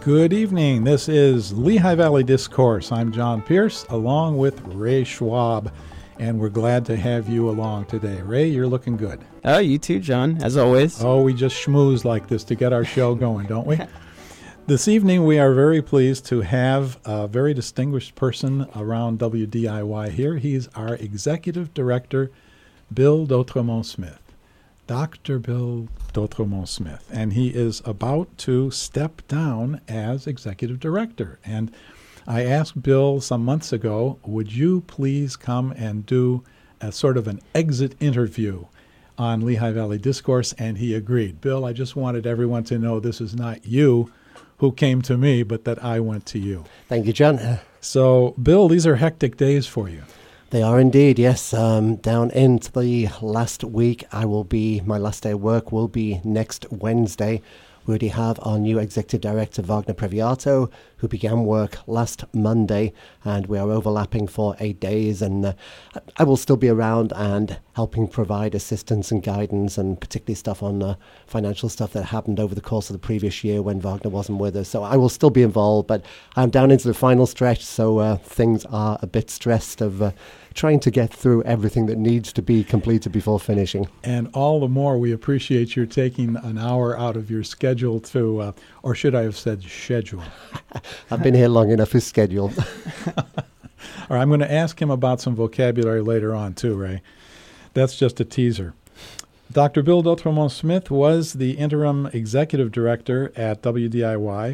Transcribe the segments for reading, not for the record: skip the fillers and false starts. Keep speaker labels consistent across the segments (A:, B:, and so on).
A: Good evening. This is Lehigh Valley Discourse. I'm John Pierce, along with Ray Schwab, and we're glad to have you along today. Ray, you're looking good.
B: Oh, you too, John, as always.
A: Oh, we just schmooze like this to get our show going, don't we? This evening, we are very pleased to have a very distinguished person around WDIY here. He's our Executive Director, Bill D'Autremont-Smith. Dr. Bill D'Autremont-Smith, and he is about to step down as Executive Director. And I asked Bill some months ago, would you please come and do a sort of an exit interview on Lehigh Valley Discourse, and he agreed. Bill, I just wanted everyone to know this is not you who came to me, but that I went to you.
C: Thank you, John.
A: So, Bill, these are hectic days for you.
C: They are indeed, yes. Down into the last week, my last day of work will be next Wednesday. We already have our new Executive Director, Wagner Previato, who began work last Monday, and we are overlapping for 8 days, and I will still be around and helping provide assistance and guidance, and particularly stuff on financial stuff that happened over the course of the previous year when Wagner wasn't with us. So I will still be involved, but I'm down into the final stretch, so things are a bit stressed of trying to get through everything that needs to be completed before finishing.
A: And all the more we appreciate your taking an hour out of your schedule to, or should I have said schedule?
C: I've been here long enough for schedule.
A: All right, I'm going to ask him about some vocabulary later on too, Ray. That's just a teaser. Dr. Bill D'Autremont-Smith was the interim executive director at WDIY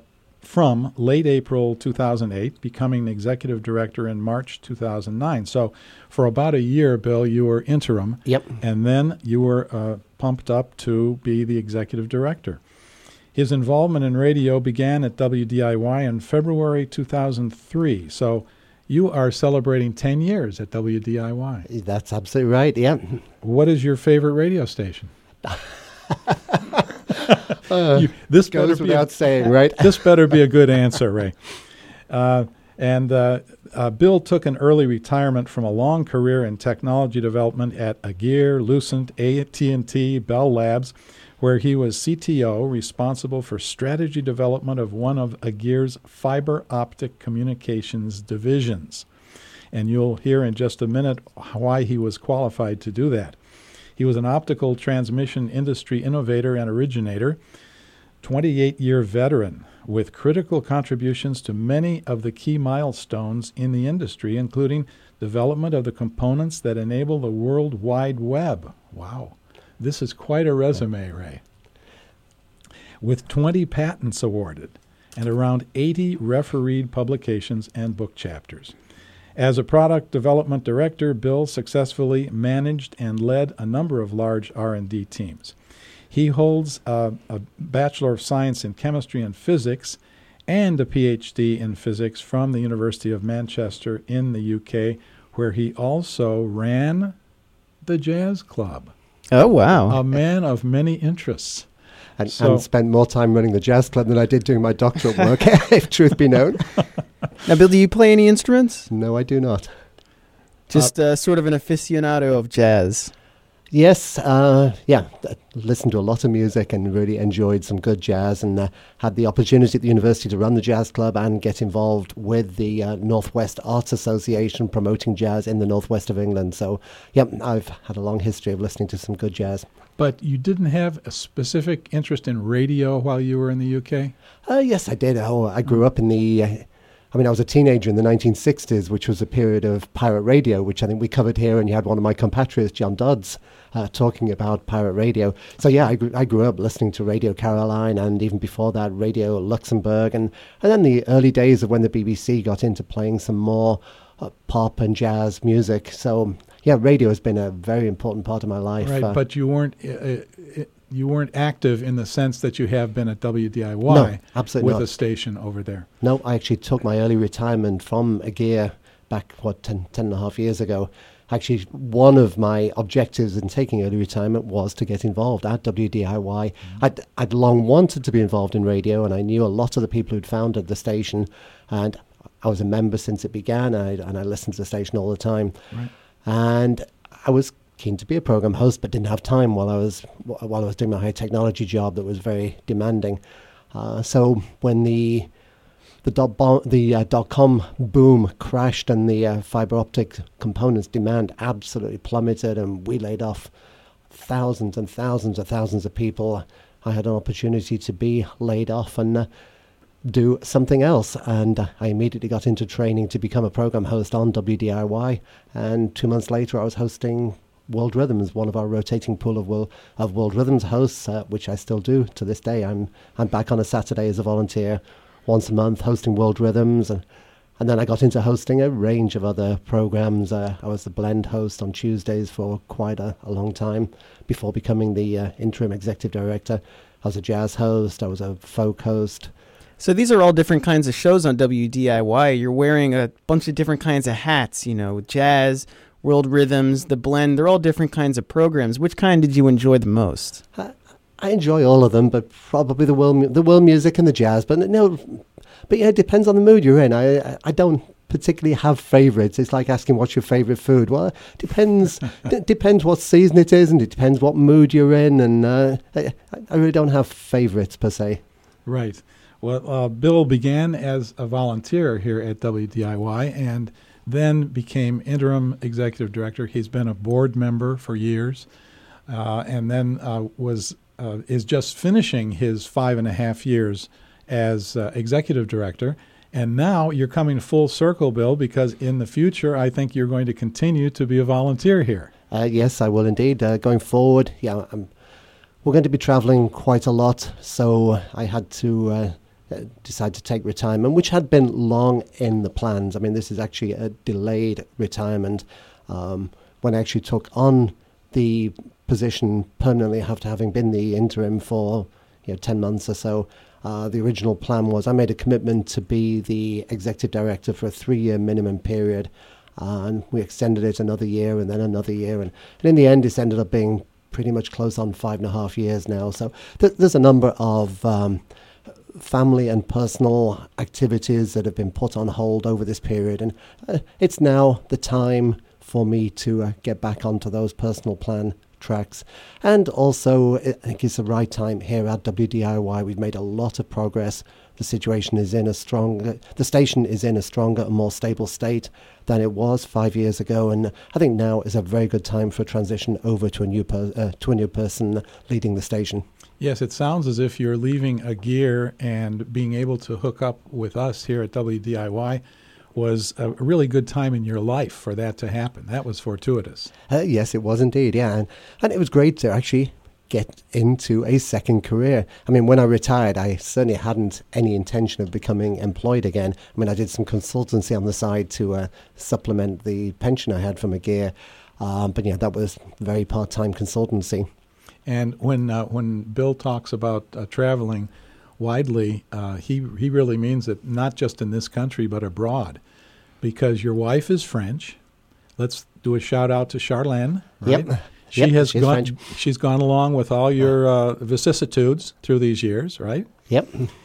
A: from late April 2008, becoming executive director in March 2009. So for about a year, Bill, you were interim.
C: Yep.
A: And then you were pumped up to be the executive director. His involvement in radio began at WDIY in February 2003. So you are celebrating 10 years at WDIY.
C: That's absolutely right, yeah.
A: What is your favorite radio station?
C: This goes without saying, right?
A: This better be a good answer, Ray. Bill took an early retirement from a long career in technology development at Agere, Lucent, AT&T, Bell Labs, where he was CTO, responsible for strategy development of one of Agere's fiber optic communications divisions. And you'll hear in just a minute why he was qualified to do that. He was an optical transmission industry innovator and originator, 28-year veteran with critical contributions to many of the key milestones in the industry, including development of the components that enable the World Wide Web. Wow, this is quite a resume, Ray. With 20 patents awarded and around 80 refereed publications and book chapters. As a product development director, Bill successfully managed and led a number of large R&D teams. He holds a Bachelor of Science in Chemistry and Physics and a PhD in Physics from the University of Manchester in the UK, where he also ran the Jazz Club.
B: Oh, wow.
A: A man of many interests.
C: And spent more time running the Jazz Club than I did doing my doctorate work, if truth be known.
B: Now, Bill, do you play any instruments?
C: No, I do not.
B: Just sort of an aficionado of jazz.
C: Yes, listened to a lot of music and really enjoyed some good jazz, and had the opportunity at the university to run the Jazz Club and get involved with the Northwest Arts Association promoting jazz in the northwest of England. So, I've had a long history of listening to some good jazz.
A: But you didn't have a specific interest in radio while you were in the UK?
C: Yes, I did. I grew up in I was a teenager in the 1960s, which was a period of pirate radio, which I think we covered here, and you had one of my compatriots, John Dodds, talking about pirate radio. So, I grew up listening to Radio Caroline, and even before that, Radio Luxembourg, and then the early days of when the BBC got into playing some more pop and jazz music. So, radio has been a very important part of my life.
A: Right, but you weren't active in the sense that you have been at WDIY.
C: No, absolutely
A: with
C: not.
A: A station over there.
C: No, I actually took my early retirement from Agere back, 10 and a half years ago. Actually, one of my objectives in taking early retirement was to get involved at WDIY. I'd long wanted to be involved in radio, and I knew a lot of the people who'd founded the station, and I was a member since it began, and I listened to the station all the time.
A: Right.
C: And I was keen to be a program host, but didn't have time while I was doing my high technology job that was very demanding. So when the dot-com boom crashed and the fiber optic components demand absolutely plummeted, and we laid off thousands and thousands of people, I had an opportunity to be laid off and do something else. And I immediately got into training to become a program host on WDIY. And 2 months later, I was hosting World Rhythms, one of our rotating pool of World Rhythms hosts, which I still do to this day. I'm back on a Saturday as a volunteer once a month hosting World Rhythms, and then I got into hosting a range of other programs. I was the blend host on Tuesdays for quite a long time before becoming the interim executive director. I was a jazz host, I was a folk host.
B: So these are all different kinds of shows on WDIY. You're wearing a bunch of different kinds of hats, jazz, World Rhythms, the blend. They're all different kinds of programs. Which kind did you enjoy the most?
C: I enjoy all of them, but probably the world music and the jazz. But it depends on the mood you're in. I don't particularly have favourites. It's like asking what's your favourite food. Well, it depends. Depends what season it is, and it depends what mood you're in. And I really don't have favourites per se.
A: Right. Well, Bill began as a volunteer here at WDIY and then became interim executive director. He's been a board member for years, and then is just finishing his 5.5 years as executive director. And now you're coming full circle, Bill, because in the future, I think you're going to continue to be a volunteer here.
C: Yes, I will indeed. Going forward, we're going to be traveling quite a lot, so I had to decide to take retirement, which had been long in the plans. I mean, this is actually a delayed retirement. When I actually took on the position permanently after having been the interim for 10 months or so, the original plan was I made a commitment to be the executive director for a 3-year minimum period, and we extended it another year and then another year, and in the end it's ended up being pretty much close on 5.5 years now. So there's a number of family and personal activities that have been put on hold over this period, and it's now the time for me to get back onto those personal plan tracks. And also, I think it's the right time here at WDIY. We've made a lot of progress. The situation is the station is in a stronger and more stable state than it was 5 years ago, and I think now is a very good time for a transition over to a new person leading the station.
A: Yes, it sounds as if you're leaving a gear and being able to hook up with us here at WDIY was a really good time in your life for that to happen. That was fortuitous.
C: Yes, it was indeed, yeah. And it was great to actually get into a second career. I mean, when I retired, I certainly hadn't any intention of becoming employed again. I mean, I did some consultancy on the side to supplement the pension I had from a gear. But yeah, that was very part-time consultancy.
A: And when Bill talks about traveling widely, he really means it not just in this country but abroad, because your wife is French. Let's do a shout out to Charlene. Right?
C: Yep.
A: She's gone along with all your vicissitudes through these years, right?
C: Yep.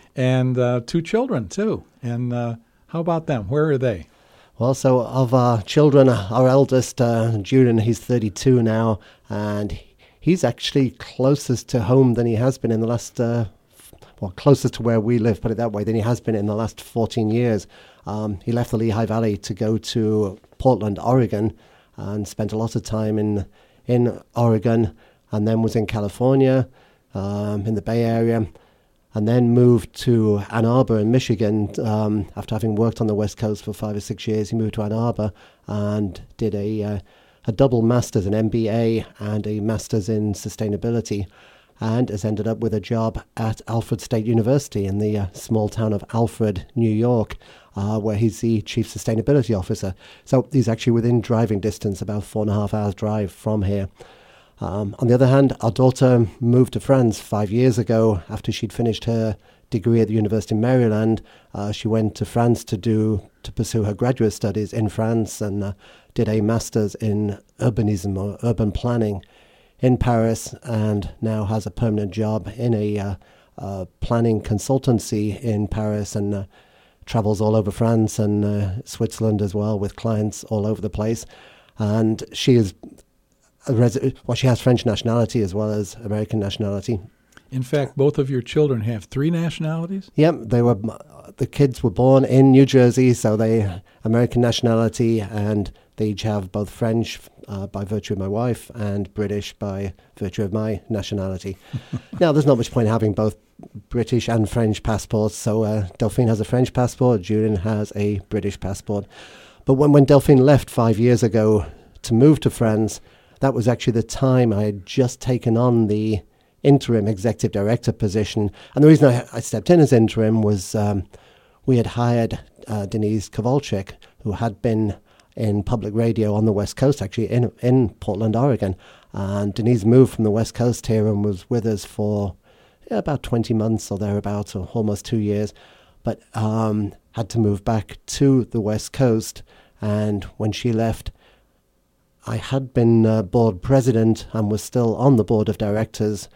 A: And 2 children too. And how about them? Where are they?
C: Well, so of our children, our eldest, Julian, he's 32 now, and he's actually closest to home than he has been in the last, closest to where we live, put it that way, than he has been in the last 14 years. He left the Lehigh Valley to go to Portland, Oregon, and spent a lot of time in Oregon, and then was in California, in the Bay Area, and then moved to Ann Arbor in Michigan. After having worked on the West Coast for 5 or 6 years, he moved to Ann Arbor and did a double master's, an MBA and a master's in sustainability, and has ended up with a job at Alfred State University in the small town of Alfred, New York, where he's the chief sustainability officer. So he's actually within driving distance, about 4.5 hours drive from here. On the other hand, our daughter moved to France 5 years ago after she'd finished her degree at the University of Maryland. She went to France to pursue her graduate studies in France, and did a master's in urbanism or urban planning in Paris, and now has a permanent job in a planning consultancy in Paris, and travels all over France and Switzerland as well, with clients all over the place. And she is she has French nationality as well as American nationality.
A: In fact, both of your children have 3 nationalities?
C: Yep, the kids were born in New Jersey, so they American nationality, and they each have both French by virtue of my wife and British by virtue of my nationality. Now, there's not much point having both British and French passports, so Delphine has a French passport, Julian has a British passport. But when Delphine left 5 years ago to move to France, that was actually the time I had just taken on the interim executive director position. And the reason I stepped in as interim was we had hired Denise Kowalczyk, who had been in public radio on the West Coast, actually in Portland, Oregon. And Denise moved from the West Coast here and was with us for about 20 months or thereabouts, or almost 2 years, but had to move back to the West Coast. And when she left, I had been board president and was still on the board of directors.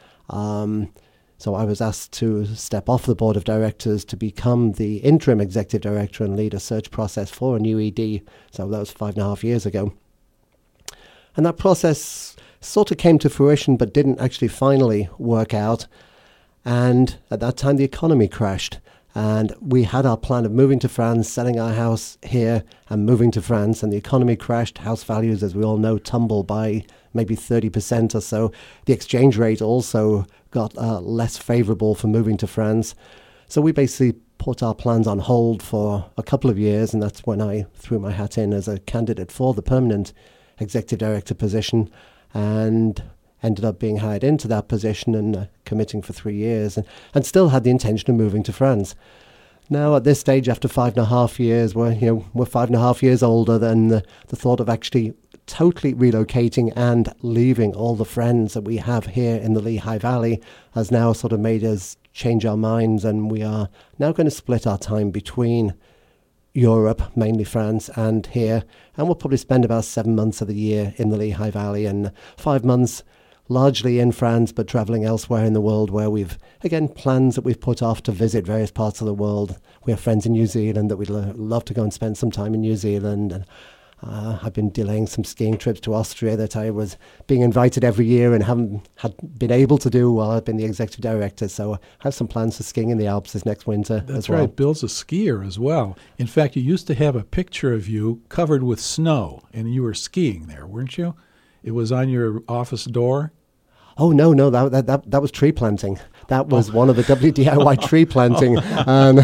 C: So I was asked to step off the board of directors to become the interim executive director and lead a search process for a new ED. So that was 5.5 years ago. And that process sort of came to fruition, but didn't actually finally work out. And at that time, the economy crashed. And we had our plan of moving to France, selling our house here and moving to France. And the economy crashed. House values, as we all know, tumbled by maybe 30% or so. The exchange rate also got less favorable for moving to France. So we basically put our plans on hold for a couple of years. And that's when I threw my hat in as a candidate for the permanent executive director position, and ended up being hired into that position and committing for 3 years, and still had the intention of moving to France. Now, at this stage, after 5.5 years, we're 5.5 years older than the thought of actually totally relocating and leaving all the friends that we have here in the Lehigh Valley has now sort of made us change our minds, and we are now going to split our time between Europe, mainly France, and here, and we'll probably spend about 7 months of the year in the Lehigh Valley and 5 months largely in France, but travelling elsewhere in the world, where we've, again, plans that we've put off to visit various parts of the world. We have friends in New Zealand that we'd love to go and spend some time in New Zealand. And I've been delaying some skiing trips to Austria that I was being invited every year and haven't been able to do while I've been the executive director. So I have some plans for skiing in the Alps this next winter.
A: That's right. Bill's a skier as well. In fact, you used to have a picture of you covered with snow, and you were skiing there, weren't you? It was on your office door.
C: Oh, no, that was tree planting. That was one of the WDIY tree planting. And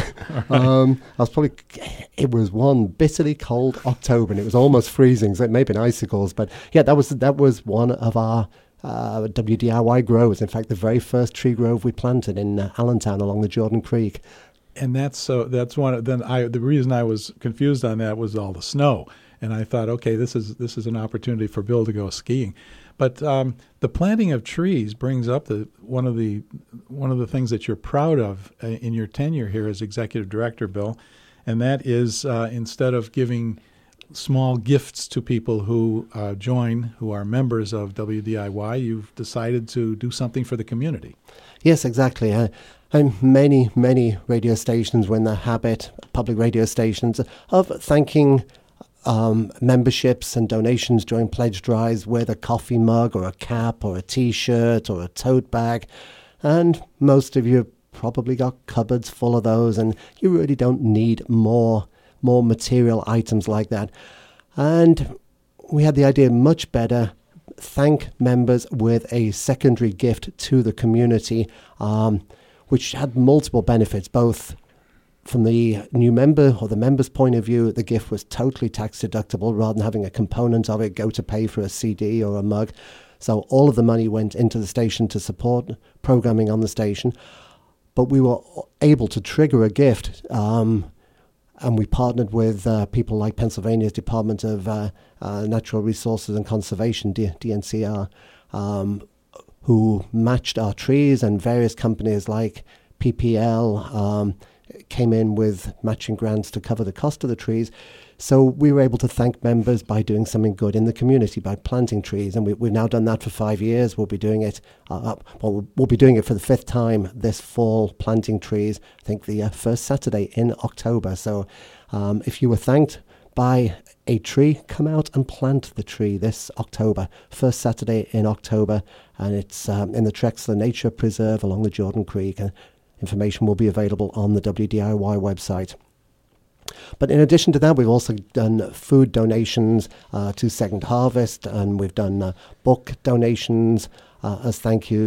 C: it was one bitterly cold October, and it was almost freezing, so it may have been icicles. But yeah, that was one of our WDIY groves. In fact, the very first tree grove we planted in Allentown along the Jordan Creek.
A: And that's one. The reason I was confused on that was all the snow, and I thought, okay, this is an opportunity for Bill to go skiing. But the planting of trees brings up one of the things that you're proud of in your tenure here as executive director, Bill, and that is instead of giving small gifts to people who join, who are members of WDIY, you've decided to do something for the community.
C: Yes, exactly. And many radio stations were in the habit, public radio stations, of thanking memberships and donations during pledge drives with a coffee mug or a cap or a T-shirt or a tote bag. And most of you probably got cupboards full of those, and you really don't need more material items like that. And we had the idea, much better, thank members with a secondary gift to the community, which had multiple benefits, both from the new member or the member's point of view. The gift was totally tax deductible rather than having a component of it go to pay for a CD or a mug. So all of the money went into the station to support programming on the station. But we were able to trigger a gift, and we partnered with people like Pennsylvania's Department of Natural Resources and Conservation, DNCR, who matched our trees, and various companies like PPL came in with matching grants to cover the cost of the trees. So we were able to thank members by doing something good in the community, by planting trees. And we've now done that for 5 years. We'll be doing it we'll be doing it for the 5th time this fall, planting trees, I think the first Saturday in October. So if you were thanked buy a tree, come out and plant the tree this October, first Saturday in October, and it's in the Trexler Nature Preserve along the Jordan Creek. Information will be available on the WDIY website. But in addition to that, we've also done food donations to Second Harvest, and we've done book donations as thank you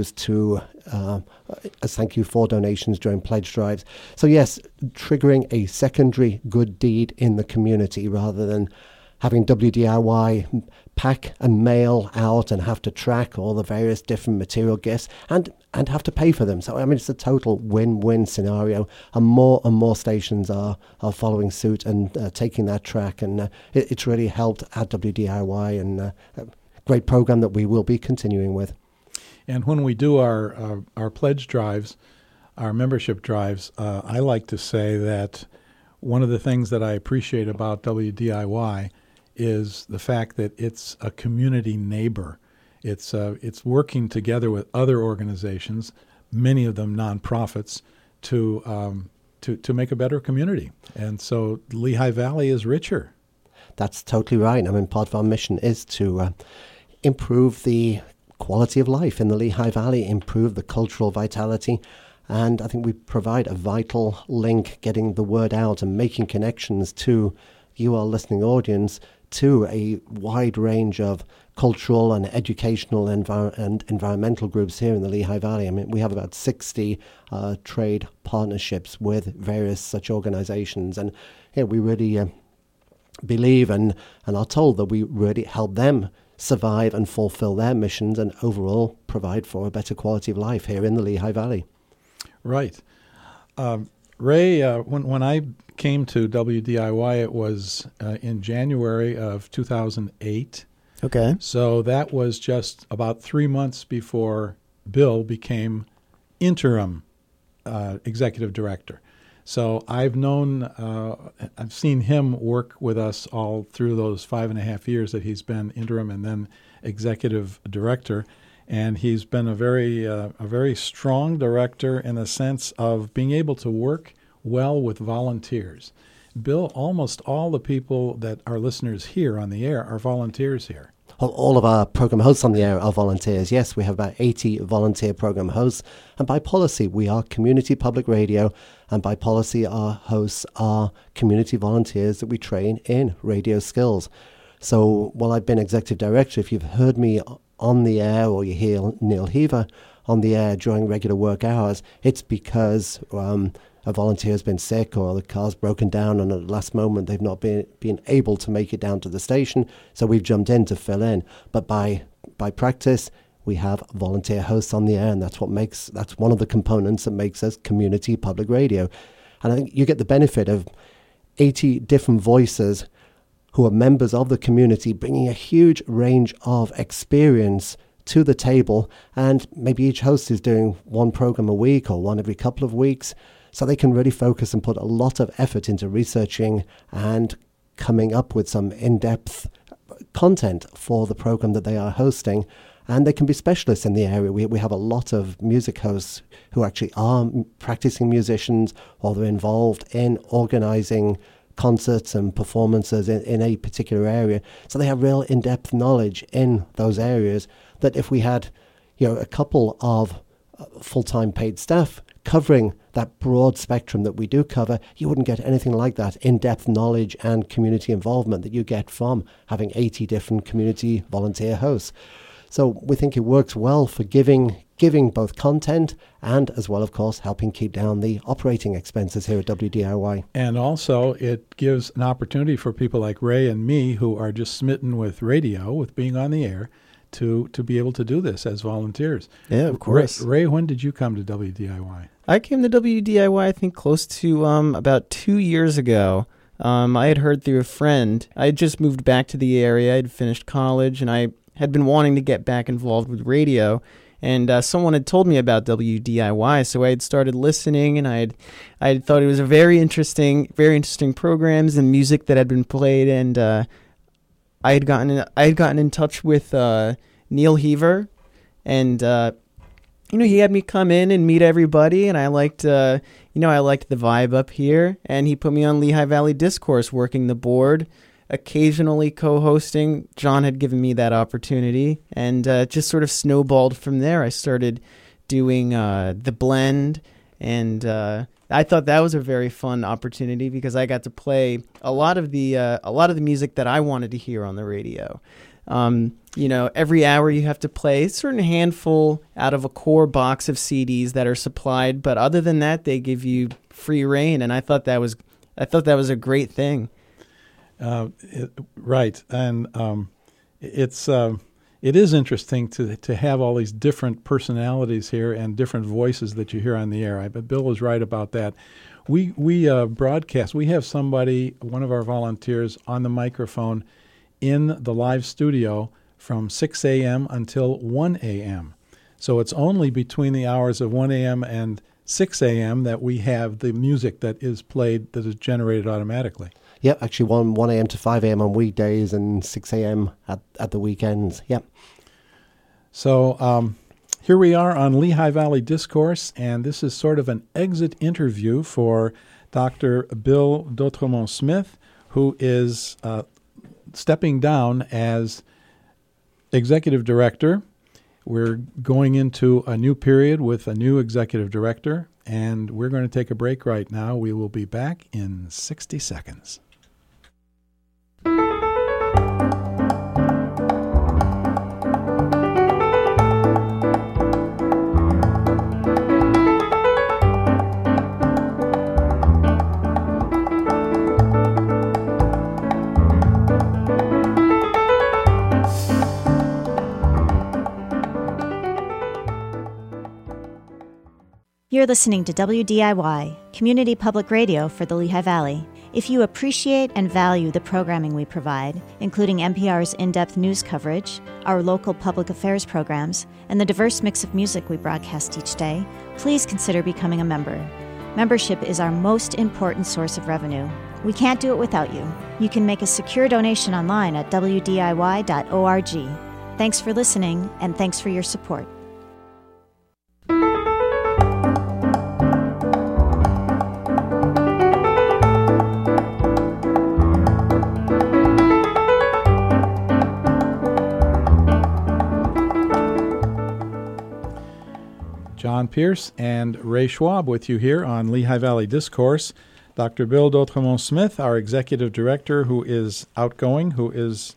C: for donations during pledge drives. So yes, triggering a secondary good deed in the community rather than having WDIY pack and mail out and have to track all the various different material gifts and have to pay for them. So, I mean, it's a total win-win scenario. And more stations are following suit and taking that track. And it's really helped at WDIY, and a great program that we will be continuing with.
A: And when we do our pledge drives, our membership drives, I like to say that one of the things that I appreciate about WDIY is the fact that it's a community neighbor. It's working together with other organizations, many of them nonprofits, to make a better community. And so Lehigh Valley is richer.
C: That's totally right. I mean, part of our mission is to improve the quality of life in the Lehigh Valley, improve the cultural vitality. And I think we provide a vital link, getting the word out and making connections to you, our listening audience, to a wide range of cultural and educational and environmental groups here in the Lehigh Valley. I mean, we have about 60 trade partnerships with various such organizations. And here we really believe and are told that we really help them survive and fulfill their missions and overall provide for a better quality of life here in the Lehigh Valley.
A: Right. Ray, when I came to WDIY, it was in January of 2008.
B: Okay.
A: So that was just about 3 months before Bill became interim executive director. So I've seen him work with us all through those 5.5 years that he's been interim and then executive director. And he's been a very strong director in the sense of being able to work well with volunteers. Bill, almost all the people that our listeners hear on the air are volunteers here.
C: All of our program hosts on the air are volunteers. Yes, we have about 80 volunteer program hosts. And by policy, we are community public radio. And by policy, our hosts are community volunteers that we train in radio skills. So while I've been executive director, if you've heard me on the air or you hear Neil Heaver on the air during regular work hours, it's because a volunteer has been sick or the car's broken down and at the last moment they've not been able to make it down to the station, so we've jumped in to fill in. But by practice, we have volunteer hosts on the air, and that's one of the components that makes us community public radio. And I think you get the benefit of 80 different voices who are members of the community, bringing a huge range of experience to the table, and maybe each host is doing one program a week or one every couple of weeks, so they can really focus and put a lot of effort into researching and coming up with some in-depth content for the program that they are hosting. And they can be specialists in the area. We have a lot of music hosts who actually are practicing musicians, or they're involved in organizing concerts and performances in a particular area. So they have real in-depth knowledge in those areas that if we had, a couple of full-time paid staff covering that broad spectrum that we do cover, you wouldn't get anything like that in-depth knowledge and community involvement that you get from having 80 different community volunteer hosts. So we think it works well for giving both content and as well, of course, helping keep down the operating expenses here at WDIY.
A: And also it gives an opportunity for people like Ray and me who are just smitten with radio, with being on the air, to be able to do this as volunteers.
B: Yeah, of course.
A: Ray, when did you come to WDIY?
B: I came to WDIY, I think, close to about 2 years ago. I had heard through a friend. I had just moved back to the area. I had finished college, and I had been wanting to get back involved with radio. And someone had told me about WDIY, so I had started listening, and I had thought it was a very interesting programs and music that had been played. And I had gotten in touch with Neil Heaver, and he had me come in and meet everybody, and I liked the vibe up here, and he put me on Lehigh Valley Discourse, working the board, occasionally co-hosting. John had given me that opportunity, and just sort of snowballed from there. I started doing the blend, and I thought that was a very fun opportunity because I got to play a lot of the music that I wanted to hear on the radio. Every hour you have to play a certain handful out of a core box of CDs that are supplied, but other than that, they give you free reign, and I thought that was a great thing.
A: Right, and it is interesting to have all these different personalities here and different voices that you hear on the air. Bill was right about that. We broadcast. We have somebody, one of our volunteers, on the microphone in the live studio from 6 a.m. until 1 a.m. So it's only between the hours of 1 a.m. and 6 a.m. that we have the music that is played that is generated automatically.
C: Yep, actually 1 a.m. to 5 a.m. on weekdays and 6 a.m. at the weekends. Yep.
A: So here we are on Lehigh Valley Discourse, and this is sort of an exit interview for Dr. Bill D'Autremont-Smith, who is stepping down as executive director. We're going into a new period with a new executive director, and we're going to take a break right now. We will be back in 60 seconds.
D: You're listening to WDIY, Community Public Radio for the Lehigh Valley. If you appreciate and value the programming we provide, including NPR's in-depth news coverage, our local public affairs programs, and the diverse mix of music we broadcast each day, please consider becoming a member. Membership is our most important source of revenue. We can't do it without you. You can make a secure donation online at wdiy.org. Thanks for listening, and thanks for your support.
A: John Pierce and Ray Schwab with you here on Lehigh Valley Discourse. Dr. Bill D'Autremont-Smith, our executive director, who is outgoing, who is,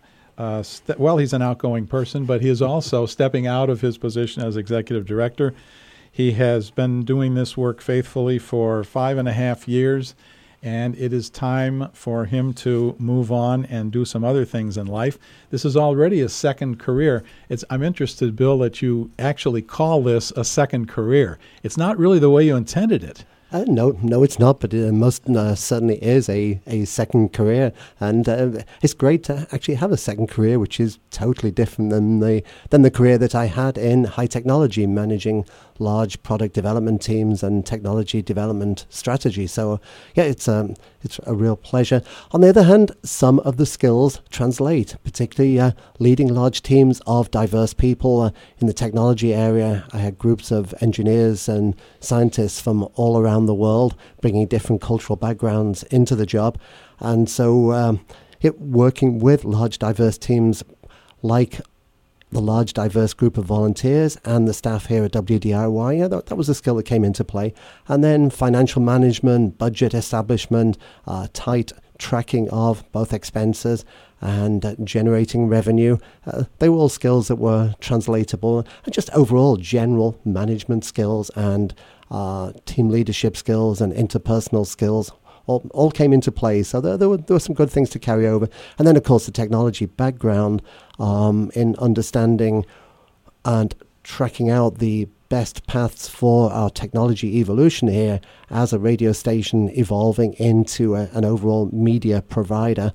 A: he's an outgoing person, but he is also stepping out of his position as executive director. He has been doing this work faithfully for 5.5 years, and it is time for him to move on and do some other things in life. This is already a second career. I'm interested, Bill, that you actually call this a second career. It's not really the way you intended it.
C: No, it's not, but it most certainly is a second career, and it's great to actually have a second career, which is totally different than the career that I had in high technology, managing large product development teams and technology development strategy. So, yeah, it's a real pleasure. On the other hand, some of the skills translate, particularly leading large teams of diverse people in the technology area. I had groups of engineers and scientists from all around the world, bringing different cultural backgrounds into the job. And so working with large diverse teams like the large diverse group of volunteers and the staff here at WDIY, that was a skill that came into play. And then financial management, budget establishment, tight tracking of both expenses and generating revenue. They were all skills that were translatable, and just overall general management skills and team leadership skills and interpersonal skills all came into play. So there were some good things to carry over. And then, of course, the technology background in understanding and tracking out the best paths for our technology evolution here as a radio station evolving into an overall media provider.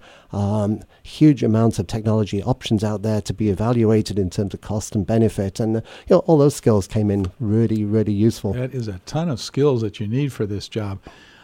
C: Huge amounts of technology options out there to be evaluated in terms of cost and benefit, and all those skills came in really, really useful.
A: That is a ton of skills that you need for this job.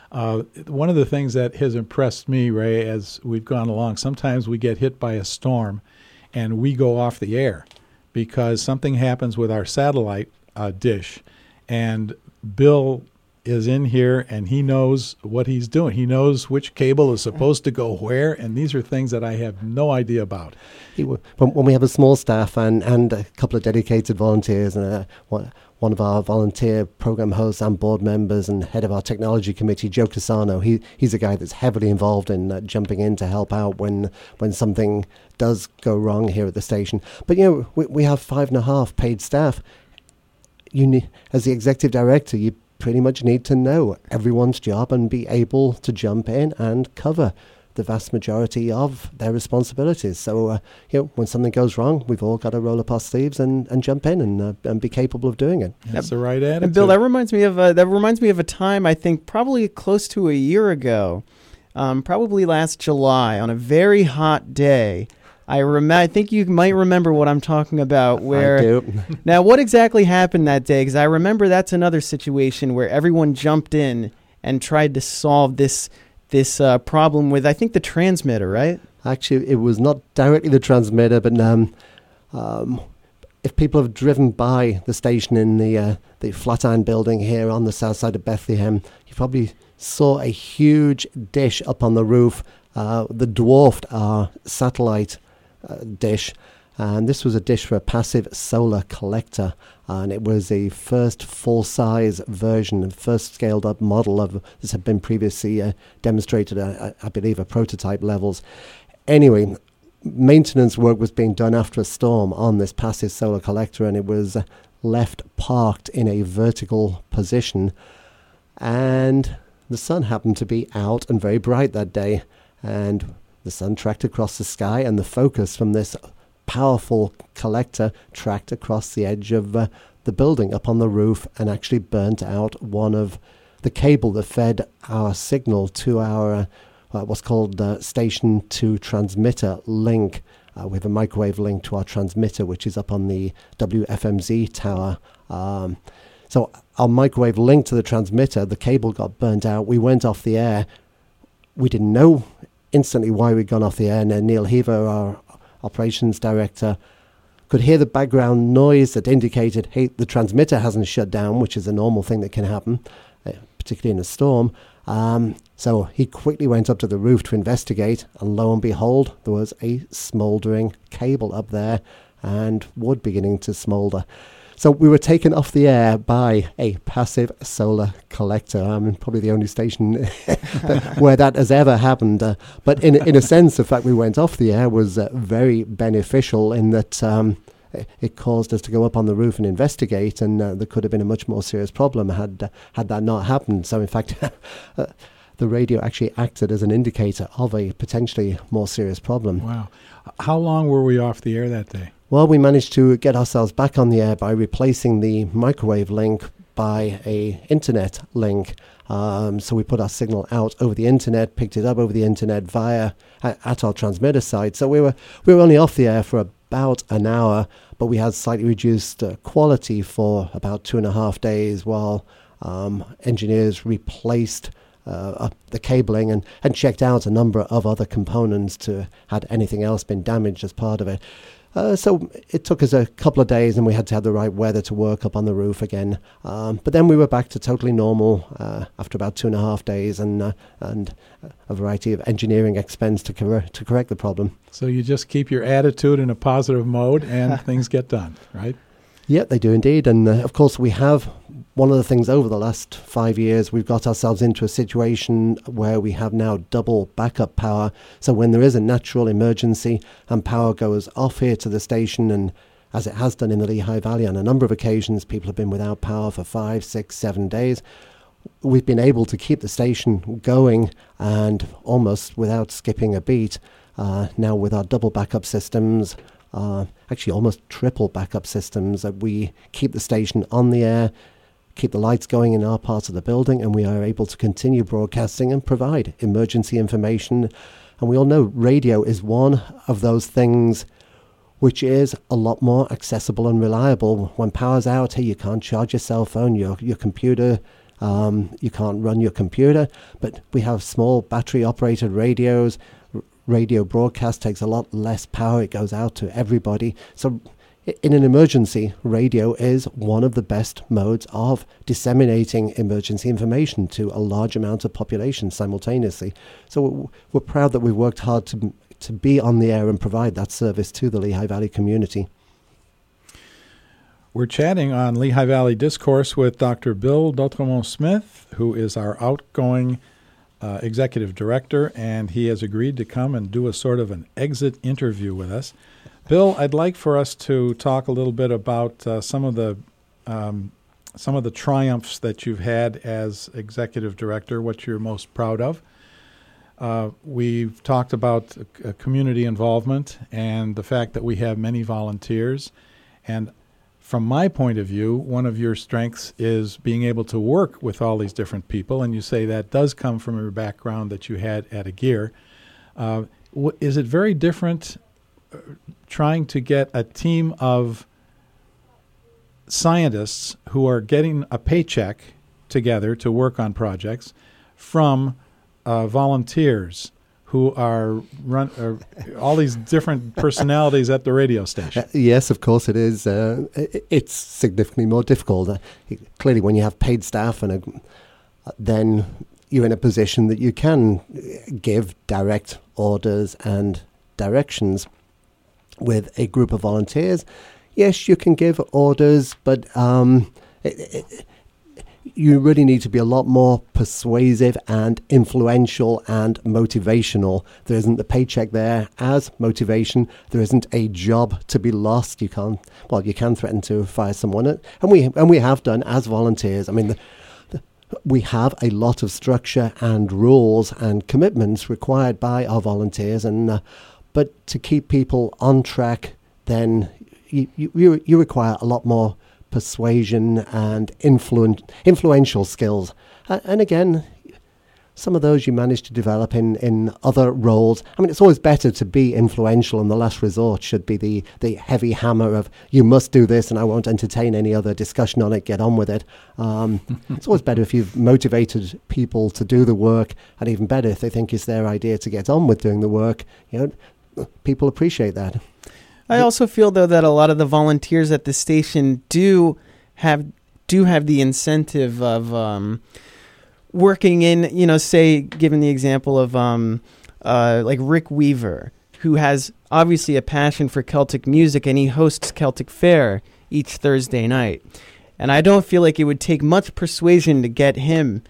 A: One of the things that has impressed me, Ray, as we've gone along, sometimes we get hit by a storm and we go off the air because something happens with our satellite dish. And Bill is in here, and he knows what he's doing. He knows which cable is supposed to go where, and these are things that I have no idea about.
C: When we have a small staff and a couple of dedicated volunteers and one of our volunteer program hosts and board members and head of our technology committee, Joe Casano, he's a guy that's heavily involved in jumping in to help out when something does go wrong here at the station. But we have 5.5 paid staff. As the executive director, you pretty much need to know everyone's job and be able to jump in and cover the vast majority of their responsibilities. So, when something goes wrong, we've all got to roll up our sleeves and jump in and be capable of doing it.
A: That's the right attitude.
B: And Bill, that reminds me of a time, I think probably close to a year ago, probably last July, on a very hot day. I think you might remember what I'm talking about. Where
C: I do.
B: Now, what exactly happened that day? Because I remember that's another situation where everyone jumped in and tried to solve this problem with, I think, the transmitter, right?
C: Actually, it was not directly the transmitter, but if people have driven by the station in the Flatiron building here on the south side of Bethlehem, you probably saw a huge dish up on the roof that dwarfed our satellite dish, and this was a dish for a passive solar collector, and it was a first full-size version, first scaled-up model of this. Had been previously demonstrated at, I believe, at prototype levels. Anyway, maintenance work was being done after a storm on this passive solar collector, and it was left parked in a vertical position, and the sun happened to be out and very bright that day, and the sun tracked across the sky, and the focus from this powerful collector tracked across the edge of the building up on the roof and actually burnt out one of the cable that fed our signal to our what's called station to transmitter link. We have a microwave link to our transmitter, which is up on the WFMZ tower. So our microwave link to the transmitter, the cable got burnt out. We went off the air. We didn't know instantly why we'd gone off the air, and Neil Heaver, our operations director, could hear the background noise that indicated, hey, the transmitter hasn't shut down, which is a normal thing that can happen, particularly in a storm. So he quickly went up to the roof to investigate, and lo and behold, there was a smouldering cable up there and wood beginning to smoulder. So we were taken off the air by a passive solar collector. Probably the only station where that has ever happened. But in a sense, the fact we went off the air was very beneficial in that it caused us to go up on the roof and investigate, and there could have been a much more serious problem had that not happened. So in fact, the radio actually acted as an indicator of a potentially more serious problem.
A: Wow. How long were we off the air that day?
C: Well, we managed to get ourselves back on the air by replacing the microwave link by a internet link. So we put our signal out over the internet, picked it up over the internet via at our transmitter site. So we were only off the air for about an hour, but we had slightly reduced quality for about 2.5 days while engineers replaced the cabling and checked out a number of other components to had anything else been damaged as part of it. So it took us a couple of days, and we had to have the right weather to work up on the roof again. But then we were back to totally normal after about 2.5 days, and a variety of engineering expense to correct the problem.
A: So you just keep your attitude in a positive mode, and things get done, right?
C: Yeah, they do indeed. And of course, we have one of the things over the last 5 years, we've got ourselves into a situation where we have now double backup power. So when there is a natural emergency and power goes off here to the station, and as it has done in the Lehigh Valley on a number of occasions, people have been without power for 5, 6, 7 days. We've been able to keep the station going and almost without skipping a beat. Now with our double backup systems, actually almost triple backup systems, that we keep the station on the air, keep the lights going in our part of the building, and we are able to continue broadcasting and provide emergency information. And we all know radio is one of those things which is a lot more accessible and reliable. When power's out, hey, you can't charge your cell phone, your computer, you can't run your computer, but we have small battery-operated radios. Radio broadcast takes a lot less power. It goes out to everybody. So in an emergency, radio is one of the best modes of disseminating emergency information to a large amount of population simultaneously. So we're proud that we've worked hard to be on the air and provide that service to the Lehigh Valley community.
A: We're chatting on Lehigh Valley Discourse with Dr. Bill D'Autremont-Smith, who is our outgoing executive director, and he has agreed to come and do a sort of an exit interview with us. Bill, I'd like for us to talk a little bit about some of the triumphs that you've had as executive director, what you're most proud of. We've talked about community involvement and the fact that we have many volunteers. And from my point of view, one of your strengths is being able to work with all these different people, and you say that does come from your background that you had at Agere. Is it very different trying to get a team of scientists who are getting a paycheck together to work on projects from volunteers who are all these different personalities at the radio station?
C: Yes, of course it is. It's significantly more difficult. Clearly, when you have paid staff, then you're in a position that you can give direct orders and directions. With a group of volunteers, yes, you can give orders, but you really need to be a lot more persuasive and influential and motivational. There isn't the paycheck there as motivation. There isn't a job to be lost. You can threaten to fire someone, and we have done as volunteers. I mean, we have a lot of structure and rules and commitments required by our volunteers, but to keep people on track, then you require a lot more persuasion and influential skills. And again, some of those you manage to develop in other roles. I mean, it's always better to be influential, and the last resort should be the heavy hammer of, you must do this and I won't entertain any other discussion on it, get on with it. It's always better if you've motivated people to do the work, and even better if they think it's their idea to get on with doing the work. People appreciate that.
B: I also feel, though, that a lot of the volunteers at the station do have the incentive of working in, say, given the example of like Rick Weaver, who has obviously a passion for Celtic music, and he hosts Celtic Fair each Thursday night. And I don't feel like it would take much persuasion to get him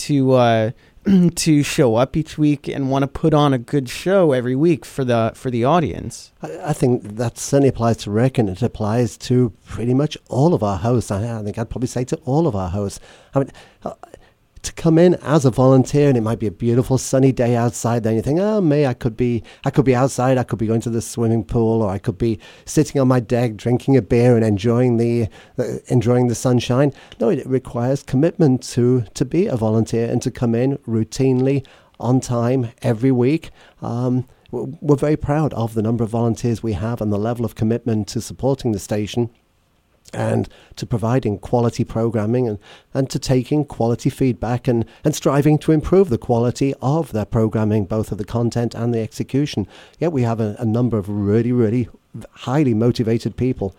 B: to show up each week and want to put on a good show every week for the audience.
C: I think that certainly applies to Rick, and it applies to pretty much all of our hosts. I think I'd probably say to all of our hosts. I mean, to come in as a volunteer, and it might be a beautiful sunny day outside, then you think, I could be outside, I could be going to the swimming pool, or I could be sitting on my deck drinking a beer and enjoying the sunshine. No, it requires commitment to be a volunteer and to come in routinely on time every week. We're very proud of the number of volunteers we have and the level of commitment to supporting the station, and to providing quality programming and to taking quality feedback and striving to improve the quality of their programming, both of the content and the execution. Yet we have a number of really, really highly motivated people.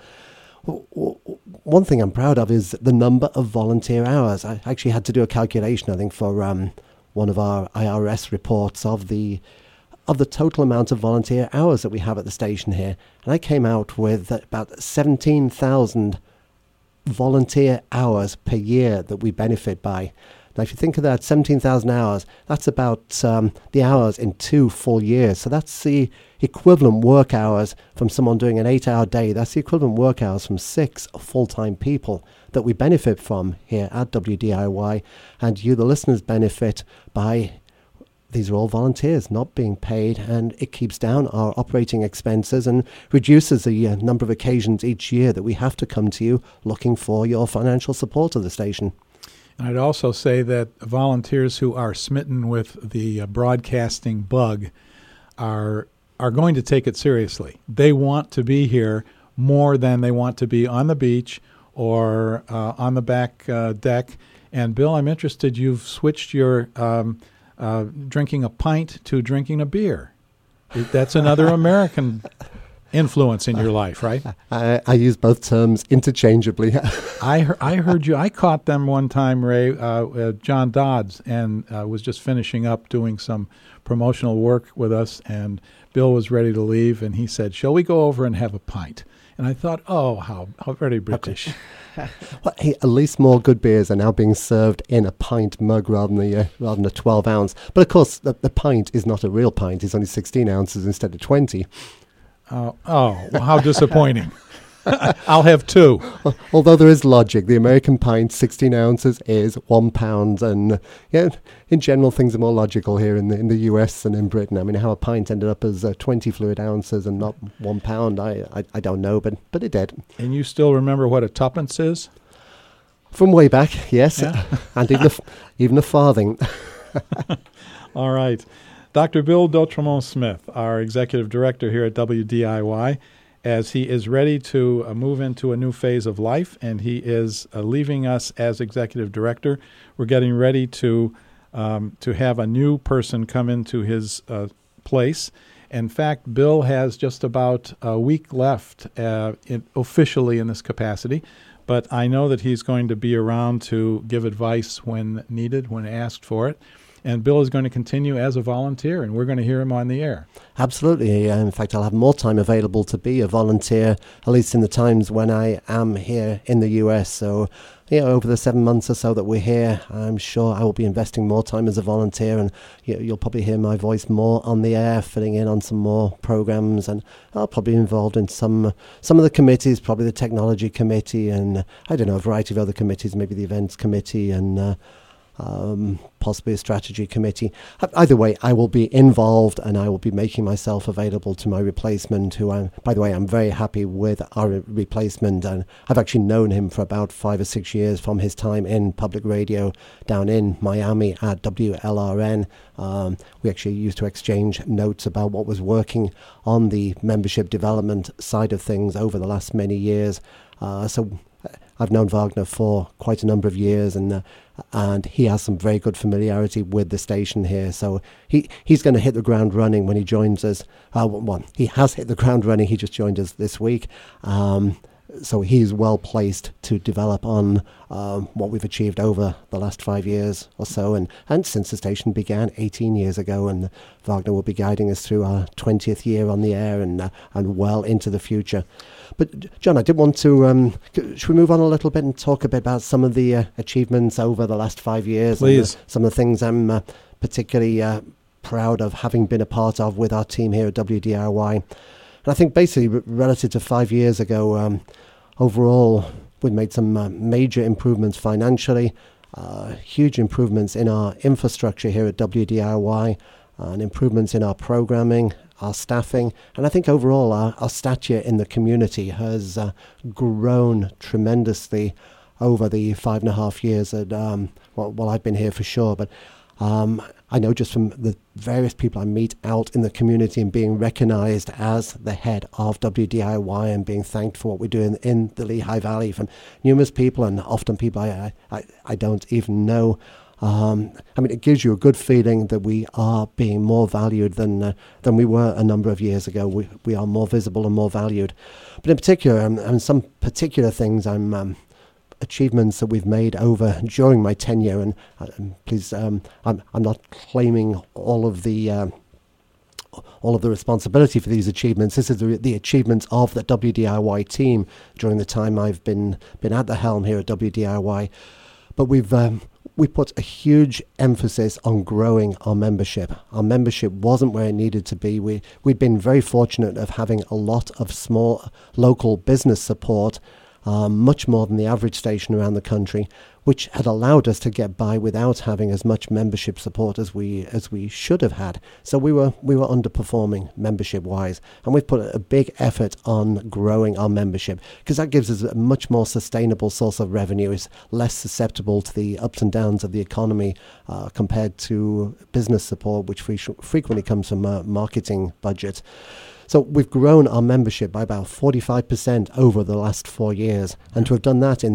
C: One thing I'm proud of is the number of volunteer hours. I actually had to do a calculation, I think, for one of our IRS reports of the total amount of volunteer hours that we have at the station here. And I came out with about 17,000 volunteer hours per year that we benefit by. Now, if you think of that, 17,000 hours, that's about the hours in 2 full years. So that's the equivalent work hours from someone doing an 8-hour day. That's the equivalent work hours from 6 full-time people that we benefit from here at WDIY. And you, the listeners, benefit by... These are all volunteers not being paid, and it keeps down our operating expenses and reduces the number of occasions each year that we have to come to you looking for your financial support of the station.
A: And I'd also say that volunteers who are smitten with the broadcasting bug are going to take it seriously. They want to be here more than they want to be on the beach or on the back deck. And Bill, I'm interested, you've switched your... drinking a pint to drinking a beer. That's another American influence in your life, right?
C: I use both terms interchangeably.
A: I heard you. I caught them one time, Ray, John Dodds, and was just finishing up doing some promotional work with us, and Bill was ready to leave, and he said, "Shall we go over and have a pint?" And I thought, oh, how very British.
C: Well, hey, at least more good beers are now being served in a pint mug rather than a 12 ounce. But of course, the pint is not a real pint. It's only 16 ounces instead of 20.
A: Well, how disappointing. I'll have 2.
C: Although there is logic, the American pint, 16 ounces, is £1, and in general, things are more logical here in the US than in Britain. I mean, how a pint ended up as 20 fluid ounces and not £1, I don't know, but it did.
A: And you still remember what a tuppence is?
C: From way back, yes,
A: Yeah.
C: and even a farthing.
A: All right. Dr. Bill D'Autremont-Smith, our executive director here at WDIY, as he is ready to move into a new phase of life, and he is leaving us as executive director. We're getting ready to have a new person come into his place. In fact, Bill has just about a week left officially in this capacity, but I know that he's going to be around to give advice when needed, when asked for it. And Bill is going to continue as a volunteer, and we're going to hear him on the air.
C: Absolutely. In fact, I'll have more time available to be a volunteer, at least in the times when I am here in the US. So, over the 7 months or so that we're here, I'm sure I will be investing more time as a volunteer, and you'll probably hear my voice more on the air, filling in on some more programs, and I'll probably be involved in some of the committees, probably the technology committee, and I don't know, a variety of other committees, maybe the events committee, and possibly a strategy committee. Either way, I will be involved, and I will be making myself available to my replacement, who by the way, I'm very happy with our replacement, and I've actually known him for about 5 or 6 years from his time in public radio down in Miami at WLRN. We actually used to exchange notes about what was working on the membership development side of things over the last many years. So I've known Wagner for quite a number of years, and he has some very good familiarity with the station here. So he's going to hit the ground running when he joins us. He has hit the ground running. He just joined us this week. So he's well placed to develop on what we've achieved over the last 5 years or so, and since the station began 18 years ago. And Wagner will be guiding us through our 20th year on the air and well into the future. But John, I did want to, should we move on a little bit and talk a bit about some of the achievements over the last 5 years?
A: Please.
C: And some of the things I'm particularly proud of having been a part of with our team here at WDIY. And I think basically relative to 5 years ago, overall, we've made some major improvements financially, huge improvements in our infrastructure here at WDIY, and improvements in our programming, our staffing, and I think overall our stature in the community has grown tremendously over the 5.5 years that while I've been here for sure. But I know just from the various people I meet out in the community and being recognized as the head of WDIY and being thanked for what we're doing in the Lehigh Valley from numerous people, and often people I don't even know. I mean, it gives you a good feeling that we are being more valued than we were a number of years ago. We are more visible and more valued. But in particular, some particular things achievements that we've made over during my tenure, and please, I'm not claiming all of the responsibility for these achievements. This is the achievements of the WDIY team during the time I've been at the helm here at WDIY. But we put a huge emphasis on growing our membership. Our membership wasn't where it needed to be. We'd been very fortunate of having a lot of small local business support, much more than the average station around the country, which had allowed us to get by without having as much membership support as we should have had. So we were underperforming membership-wise, and we've put a big effort on growing our membership, because that gives us a much more sustainable source of revenue. It's less susceptible to the ups and downs of the economy compared to business support, which frequently comes from marketing budgets. So we've grown our membership by about 45% over the last 4 years, and to have done that in this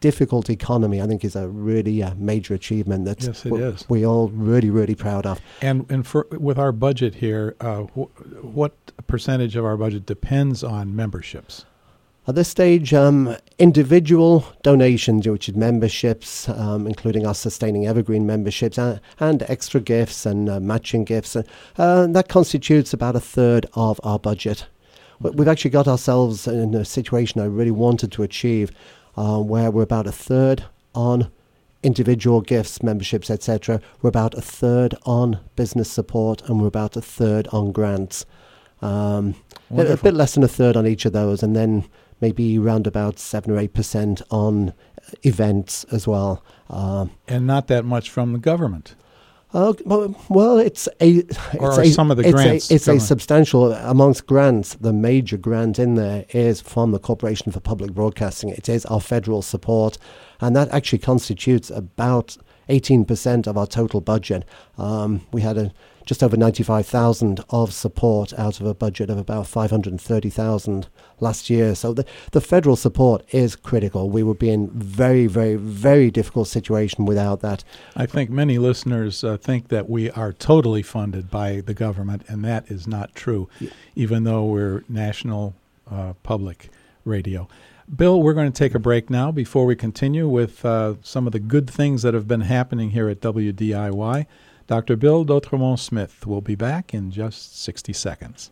C: difficult economy, I think is a really major achievement that
A: Yes, it is.
C: we all really, really proud of.
A: And with our budget here, what percentage of our budget depends on memberships?
C: At this stage, individual donations, which is memberships, including our sustaining evergreen memberships and extra gifts and matching gifts, that constitutes about a third of our budget. We've actually got ourselves in a situation I really wanted to achieve, where we're about a third on individual gifts, memberships, etc. We're about a third on business support, and we're about a third on grants. A bit less than a third on each of those, and then maybe around about 7 or 8% on events as well.
A: And not that much from the government.
C: Well, it's
A: some of the grants.
C: It's a substantial, amongst grants, the major grant in there is from the Corporation for Public Broadcasting. It is our federal support, and that actually constitutes about 18% of our total budget. We had just over 95,000 of support out of a budget of about 530,000 last year. So the federal support is critical. We would be in very, very, very difficult situation without that.
A: I think many listeners think that we are totally funded by the government, and that is not true, even though we're national public radio. Bill, we're going to take a break now before we continue with some of the good things that have been happening here at WDIY. Dr. Bill D'Autremont-Smith will be back in just 60 seconds.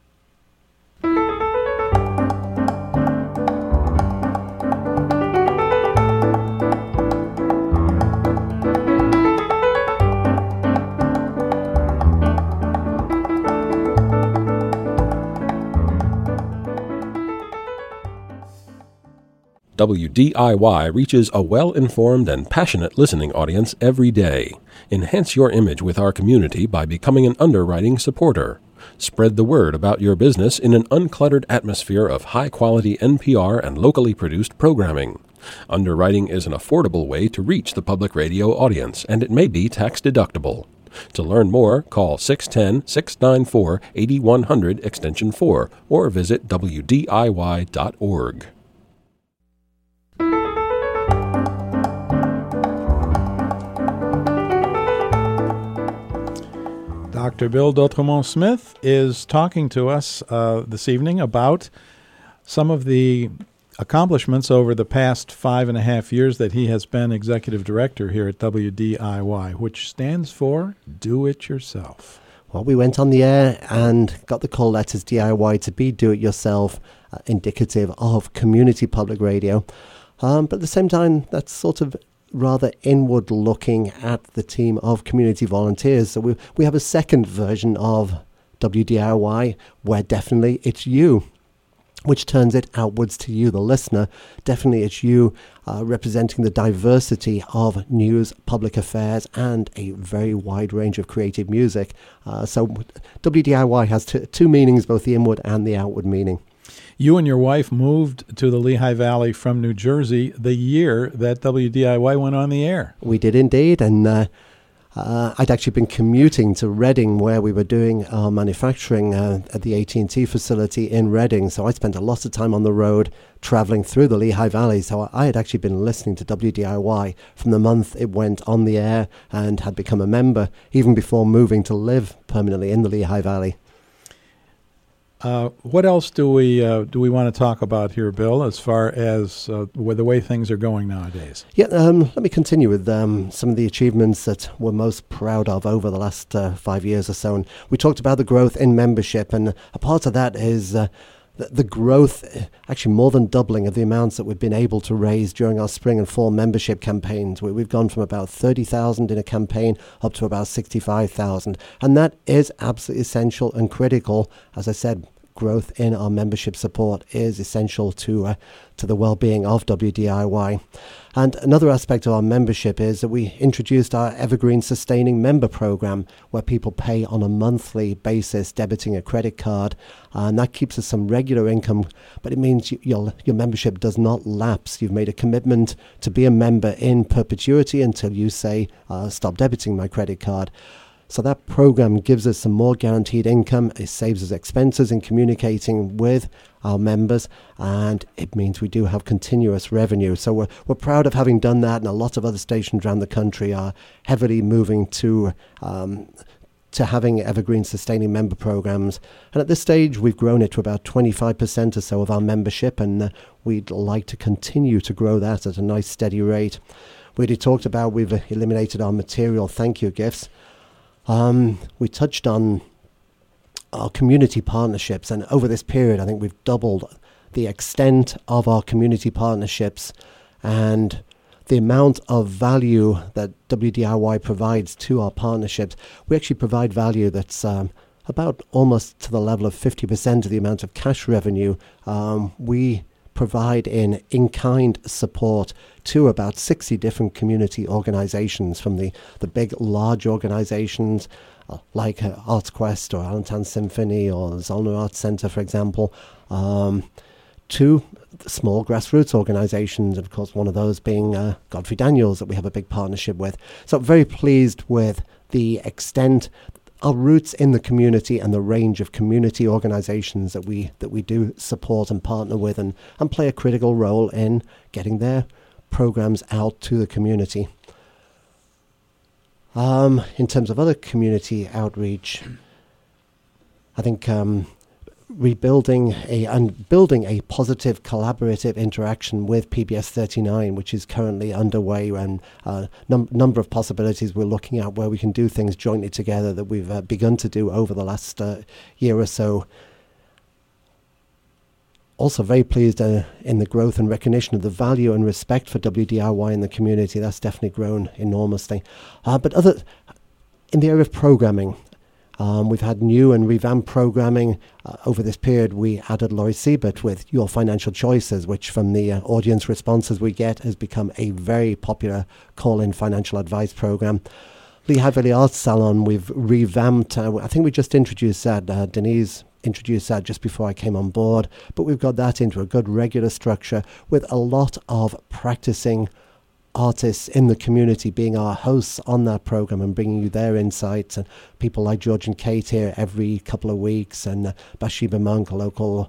E: WDIY reaches a well-informed and passionate listening audience every day. Enhance your image with our community by becoming an underwriting supporter. Spread the word about your business in an uncluttered atmosphere of high-quality NPR and locally produced programming. Underwriting is an affordable way to reach the public radio audience, and it may be tax-deductible. To learn more, call 610-694-8100 extension 4 or visit WDIY.org.
A: Dr. Bill D'Autremont-Smith is talking to us this evening about some of the accomplishments over the past 5.5 years that he has been executive director here at WDIY, which stands for Do It Yourself.
C: Well, we went on the air and got the call letters DIY to be do-it-yourself, indicative of community public radio. But at the same time, that's sort of rather inward looking at the team of community volunteers. So we have a second version of WDIY where definitely it's you, which turns it outwards to you, the listener. Definitely it's you representing the diversity of news, public affairs, and a very wide range of creative music. So WDIY has two meanings, both the inward and the outward meaning.
A: You and your wife moved to the Lehigh Valley from New Jersey the year that WDIY went on the air.
C: We did indeed, and I'd actually been commuting to Reading, where we were doing our manufacturing at the AT&T facility in Reading. So I spent a lot of time on the road traveling through the Lehigh Valley. So I had actually been listening to WDIY from the month it went on the air and had become a member, even before moving to live permanently in the Lehigh Valley.
A: What else do we want to talk about here, Bill, as far as with the way things are going nowadays?
C: Yeah, let me continue with some of the achievements that we're most proud of over the last 5 years or so. And we talked about the growth in membership, and a part of that is the growth, actually more than doubling of the amounts that we've been able to raise during our spring and fall membership campaigns. We've gone from about 30,000 in a campaign up to about 65,000. And that is absolutely essential and critical. As I said, growth in our membership support is essential to the well-being of WDIY. And another aspect of our membership is that we introduced our Evergreen Sustaining Member Program, where people pay on a monthly basis, debiting a credit card, and that keeps us some regular income, but it means your membership does not lapse. You've made a commitment to be a member in perpetuity until you say, stop debiting my credit card. So that program gives us some more guaranteed income. It saves us expenses in communicating with our members, and it means we do have continuous revenue. So we're proud of having done that, and a lot of other stations around the country are heavily moving to having evergreen sustaining member programs. And at this stage, we've grown it to about 25% or so of our membership, and we'd like to continue to grow that at a nice steady rate. We already talked about we've eliminated our material thank you gifts. We touched on our community partnerships, and over this period I think we've doubled the extent of our community partnerships and the amount of value that WDIY provides to our partnerships. We actually provide value that's about almost to the level of 50% of the amount of cash revenue we provide in-kind support to about 60 different community organizations, from the big, large organizations like ArtsQuest or Allentown Symphony or Zollner Arts Centre, for example, to small grassroots organizations, of course, one of those being Godfrey Daniels that we have a big partnership with. So very pleased with the extent, our roots in the community and the range of community organizations that we do support and partner with and play a critical role in getting their programs out to the community. In terms of other community outreach, I think building a positive collaborative interaction with PBS 39, which is currently underway, and number of possibilities we're looking at where we can do things jointly together that we've begun to do over the last year or so. Also very pleased in the growth and recognition of the value and respect for WDIY in the community. That's definitely grown enormously. But in the area of programming, we've had new and revamped programming. Over this period, we added Laurie Siebert with Your Financial Choices, which from the audience responses we get has become a very popular call-in financial advice program. Lehigh Valley Arts Salon, we've revamped. I think we just introduced that. Denise introduced that just before I came on board. But we've got that into a good regular structure with a lot of practicing artists in the community being our hosts on that program and bringing you their insights, and people like George and Kate here every couple of weeks, and Bathsheba Monk, a local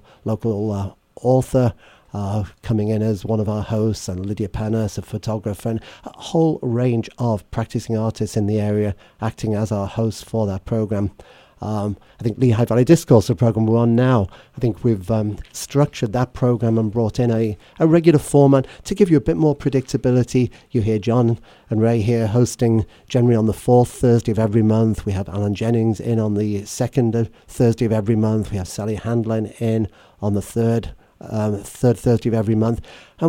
C: author, coming in as one of our hosts, and Lydia Panas, a photographer, and a whole range of practicing artists in the area acting as our hosts for that program. I think Lehigh Valley Discourse, the program we're on now, I think we've structured that program and brought in a regular format to give you a bit more predictability. You hear John and Ray here hosting generally on the 4th Thursday of every month. We have Alan Jennings in on the 2nd Thursday of every month. We have Sally Handlin in on the third Thursday of every month.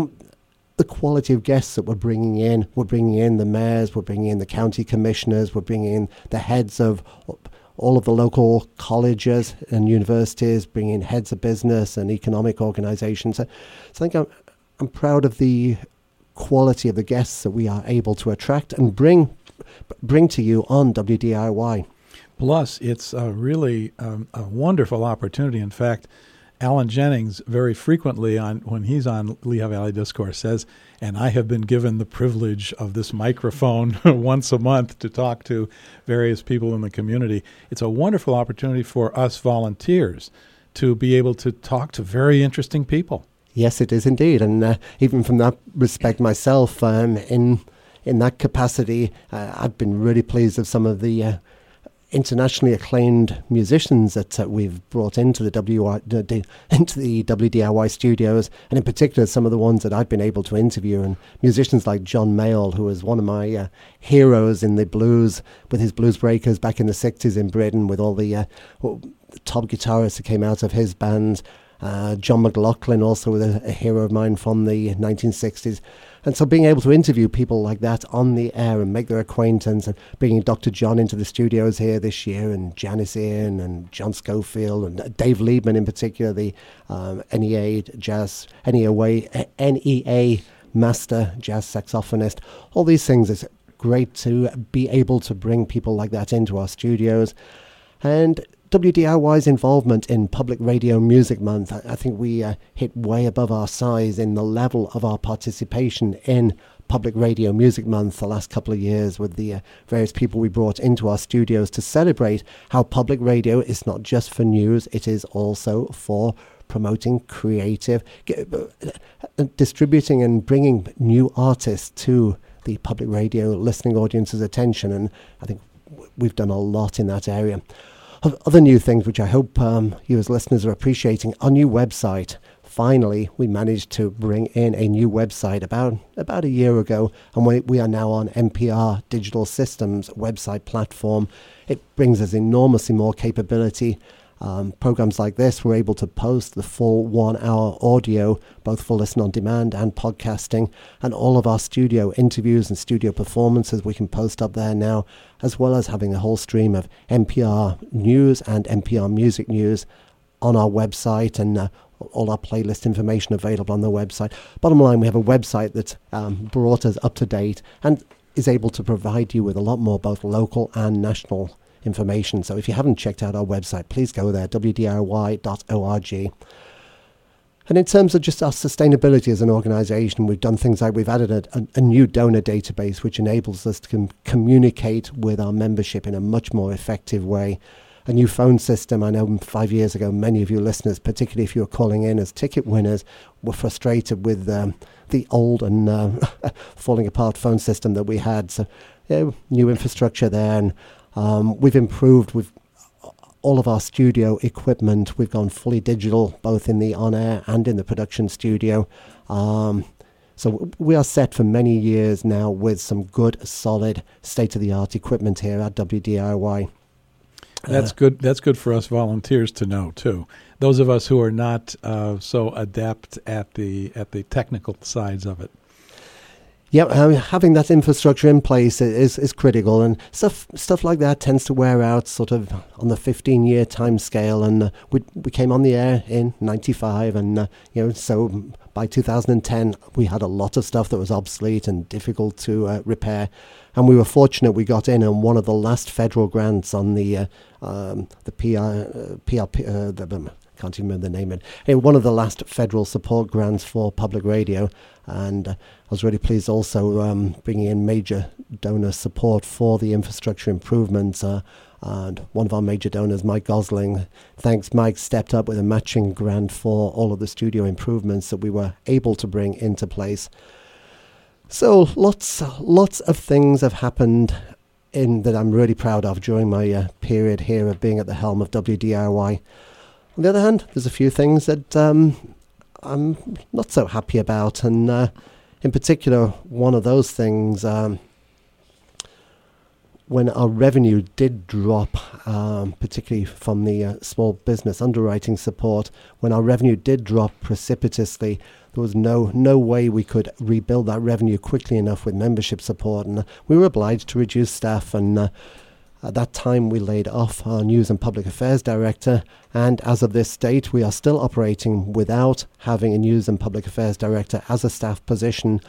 C: The quality of guests that we're bringing in the mayors, we're bringing in the county commissioners, we're bringing in the heads of all of the local colleges and universities, bringing in heads of business and economic organizations. So I think I'm proud of the quality of the guests that we are able to attract and bring to you on WDIY.
A: Plus, it's really a wonderful opportunity. In fact, Alan Jennings very frequently when he's on Lehigh Valley Discourse says, and I have been given the privilege of this microphone once a month to talk to various people in the community. It's a wonderful opportunity for us volunteers to be able to talk to very interesting people.
C: Yes, it is indeed. And even from that respect myself, in that capacity, I've been really pleased with some of the internationally acclaimed musicians that we've brought into the WDIY studios, and in particular some of the ones that I've been able to interview, and musicians like John Mayall, who was one of my heroes in the blues with his Blues Breakers back in the 60s in Britain, with all the top guitarists that came out of his bands. John McLaughlin, also a hero of mine from the 1960s. And so being able to interview people like that on the air and make their acquaintance, and bringing Dr. John into the studios here this year, and Janice Ian and John Schofield and Dave Liebman in particular, the NEA master jazz saxophonist. All these things, it's great to be able to bring people like that into our studios. And WDIY's involvement in Public Radio Music Month, I think we hit way above our size in the level of our participation in Public Radio Music Month the last couple of years, with the various people we brought into our studios to celebrate how public radio is not just for news, it is also for promoting creative, distributing and bringing new artists to the public radio listening audience's attention. And I think we've done a lot in that area. Other new things which I hope you as listeners are appreciating, our new website. Finally, we managed to bring in a new website about a year ago, and we are now on NPR Digital Systems website platform. It brings us enormously more capability. Programs like this, we're able to post the full 1 hour audio, both for listen on demand and podcasting, and all of our studio interviews and studio performances we can post up there now, as well as having a whole stream of NPR news and NPR music news on our website, and all our playlist information available on the website. Bottom line, we have a website that brought us up to date and is able to provide you with a lot more both local and national information. So if you haven't checked out our website, please go there, wdiy.org. And in terms of just our sustainability as an organisation, we've done things like we've added a new donor database which enables us to communicate with our membership in a much more effective way. A new phone system. I know 5 years ago, many of you listeners, particularly if you were calling in as ticket winners, were frustrated with the old and falling apart phone system that we had. So new infrastructure there, and we've improved with all of our studio equipment. We've gone fully digital, both in the on-air and in the production studio. So we are set for many years now with some good, solid, state-of-the-art equipment here at WDIY.
A: That's good. That's good for us volunteers to know too. Those of us who are not so adept at the technical sides of it.
C: Yeah, having that infrastructure in place is critical, and stuff like that tends to wear out sort of on the 15-year time scale. And we came on the air in '95, and so by 2010 we had a lot of stuff that was obsolete and difficult to repair. And we were fortunate we got in on one of the last federal grants on the PRP. Can't even remember the name of it. One of the last federal support grants for public radio, and I was really pleased also bringing in major donor support for the infrastructure improvements. And one of our major donors, Mike Gosling, thanks Mike, stepped up with a matching grant for all of the studio improvements that we were able to bring into place. So lots of things have happened that I'm really proud of during my period here of being at the helm of WDIY. On the other hand, there's a few things that I'm not so happy about, and in particular, one of those things, when our revenue did drop, particularly from the small business underwriting support, when our revenue did drop precipitously, there was no way we could rebuild that revenue quickly enough with membership support, and we were obliged to reduce staff, and at that time we laid off our News and Public Affairs Director, and as of this date we are still operating without having a News and Public Affairs Director as a staff position.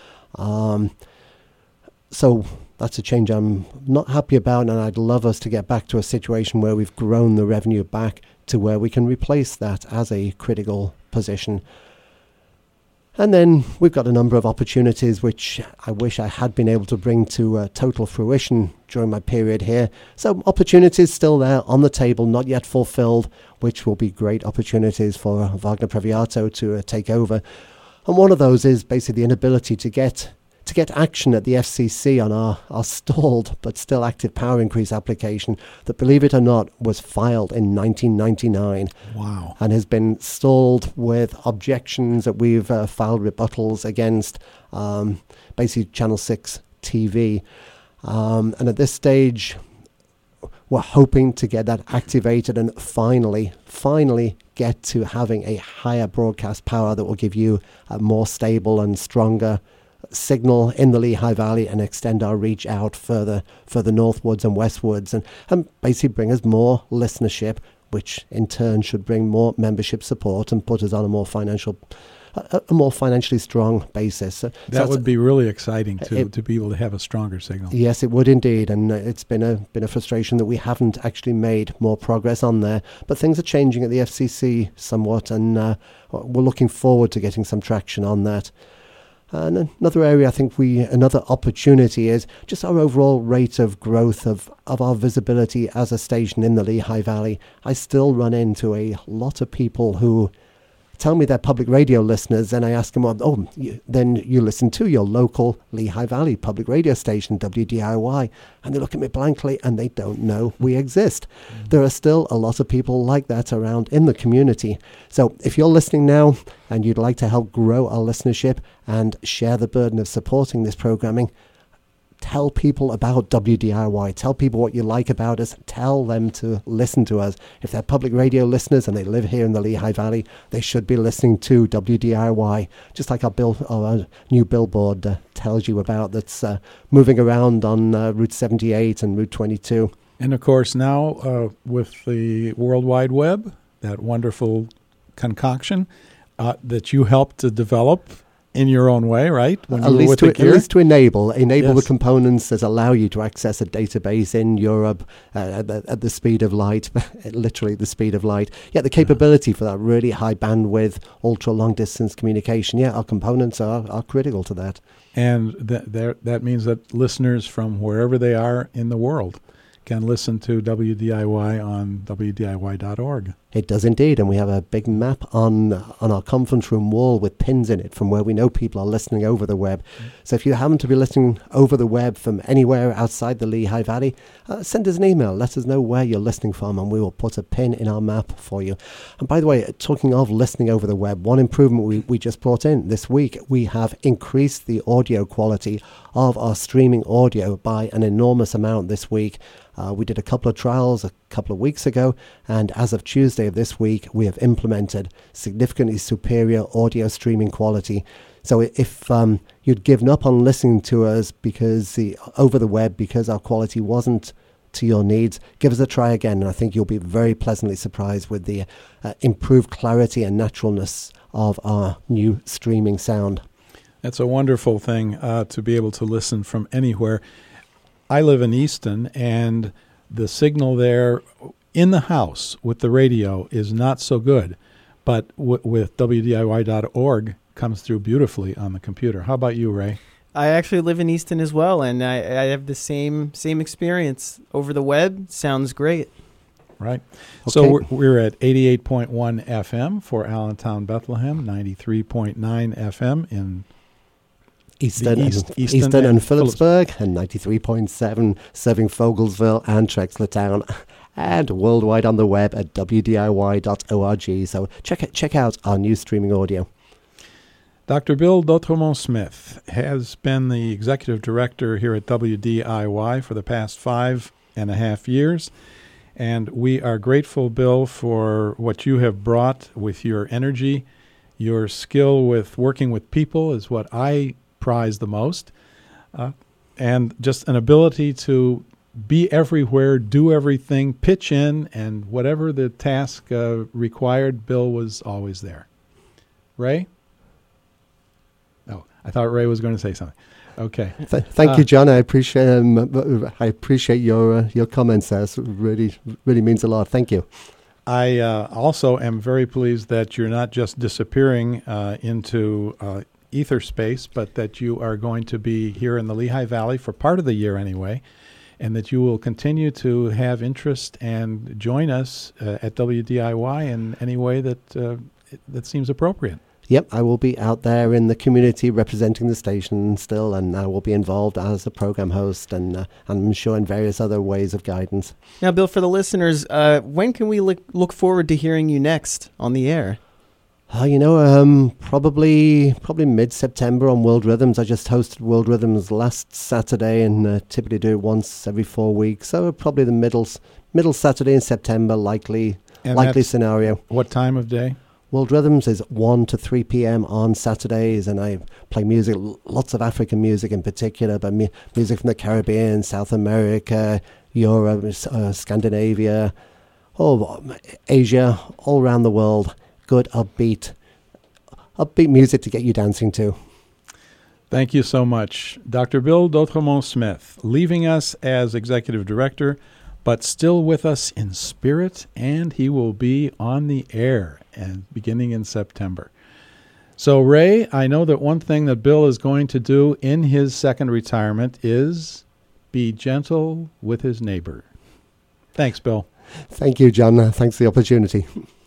C: So that's a change I'm not happy about, and I'd love us to get back to a situation where we've grown the revenue back to where we can replace that as a critical position. And then we've got a number of opportunities which I wish I had been able to bring to total fruition during my period here. So opportunities still there on the table, not yet fulfilled, which will be great opportunities for Wagner Previato to take over. And one of those is basically the inability to get action at the FCC on our stalled but still active power increase application that, believe it or not, was filed in 1999.
A: Wow. And
C: has been stalled with objections that we've filed rebuttals against, basically Channel 6 TV. And at this stage, we're hoping to get that activated and finally get to having a higher broadcast power that will give you a more stable and stronger signal in the Lehigh Valley and extend our reach out further northwards and westwards, and basically bring us more listenership, which in turn should bring more membership support and put us on a more financial a more financially strong basis.
A: That would be really exciting to be able to have a stronger signal.
C: Yes, it would indeed, and it's been a frustration that we haven't actually made more progress on there. But things are changing at the FCC somewhat, and we're looking forward to getting some traction on that. And another area, I think another opportunity is just our overall rate of growth of our visibility as a station in the Lehigh Valley. I still run into a lot of people who tell me they're public radio listeners, and I ask them, then you listen to your local Lehigh Valley public radio station, WDIY, and they look at me blankly and they don't know we exist. There are still a lot of people like that around in the community. So if you're listening now and you'd like to help grow our listenership and share the burden of supporting this programming, tell people about WDIY. Tell people what you like about us. Tell them to listen to us. If they're public radio listeners and they live here in the Lehigh Valley, they should be listening to WDIY, just like our new billboard tells you about, that's moving around on Route 78 and Route 22.
A: And of course now with the World Wide Web, that wonderful concoction that you helped to develop in your own way, right?
C: At least to enable
A: Yes.
C: the components that allow you to access a database in Europe at the speed of light, literally the speed of light. Yeah, the capability for that really high bandwidth, ultra long distance communication. Yeah, our components are critical to that.
A: And that means that listeners from wherever they are in the world can listen to WDIY on WDIY.org.
C: It does indeed, and we have a big map on our conference room wall with pins in it from where we know people are listening over the web. So if you happen to be listening over the web from anywhere outside the Lehigh Valley, send us an email, let us know where you're listening from, and we will put a pin in our map for you. And by the way, talking of listening over the web, one improvement we just brought in this week, we have increased the audio quality of our streaming audio by an enormous amount this week. We did a couple of trials a couple of weeks ago, and as of Tuesday of this week, we have implemented significantly superior audio streaming quality. So if you'd given up on listening to us over the web because our quality wasn't to your needs, give us a try again, and I think you'll be very pleasantly surprised with the improved clarity and naturalness of our new streaming sound.
A: That's a wonderful thing to be able to listen from anywhere. I live in Easton, and the signal there in the house with the radio is not so good, but with WDIY.org comes through beautifully on the computer. How about you, Ray?
B: I actually live in Easton as well, and I have the same experience. Over the web, sounds great.
A: Right.
C: Okay.
A: So we're at 88.1 FM for Allentown, Bethlehem, 93.9 FM in
C: Easton
A: Easton
C: and Phillipsburg, and 93.7 serving Fogelsville and Trexlertown, and worldwide on the web at wdiy.org. So check out our new streaming audio.
A: Dr. Bill Dautremont-Smith has been the executive director here at WDIY for the past 5.5 years, and we are grateful, Bill, for what you have brought with your energy. Your skill with working with people is what I prize the most, and just an ability to be everywhere, do everything, pitch in, and whatever the task required, Bill was always there. Ray? Oh, I thought Ray was going to say something. Okay.
C: Thank you, John. I appreciate your comments there. It really means a lot. Thank you.
A: I also am very pleased that you're not just disappearing into ether space, but that you are going to be here in the Lehigh Valley for part of the year anyway, and that you will continue to have interest and join us at WDIY in any way that seems appropriate.
C: Yep, I will be out there in the community representing the station still, and I will be involved as a program host, and I'm sure in various other ways of guidance.
B: Now, Bill, for the listeners, when can we look forward to hearing you next on the air?
C: Probably mid-September on World Rhythms. I just hosted World Rhythms last Saturday, and typically do it once every 4 weeks. So probably the middle Saturday in September, likely scenario.
A: What time of day?
C: World Rhythms is 1 to 3 p.m. on Saturdays, and I play music, lots of African music in particular, but music from the Caribbean, South America, Europe, Scandinavia, Asia, all around the world. Good, upbeat, upbeat music to get you dancing to.
A: Thank you so much. Dr. Bill D'Autremont-Smith, leaving us as Executive Director, but still with us in spirit, and he will be on the air and beginning in September. So, Ray, I know that one thing that Bill is going to do in his second retirement is be gentle with his neighbor. Thanks, Bill.
C: Thank you, John. Thanks for the opportunity.